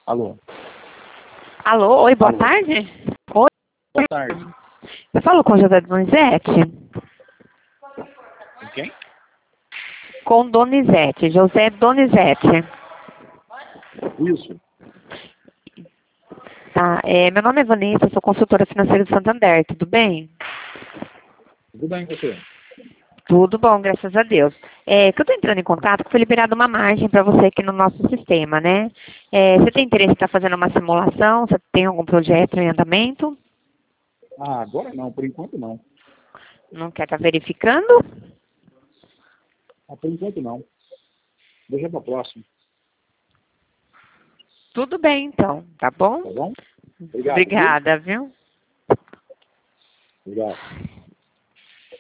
Alô? Alô, oi, boa Alô. tarde. Oi, Boa tarde. eu falo com José Donizete? Com quem? Com Donizete, José Donizete. Isso. Tá, meu nome é Vanessa, sou consultora financeira do Santander, tudo bem? Tudo bem com você? Tudo bom, graças a Deus. Que eu estou entrando em contato, que foi liberada uma margem para você aqui no nosso sistema, né? Você tem interesse em estar fazendo uma simulação? Você tem algum projeto em andamento? Ah, agora não, por enquanto não. Não quer estar verificando? Ah, por enquanto não. Deixa para próximo, Tudo bem, então, tá bom? tá bom? Obrigado, viu? Obrigada, viu? Obrigado.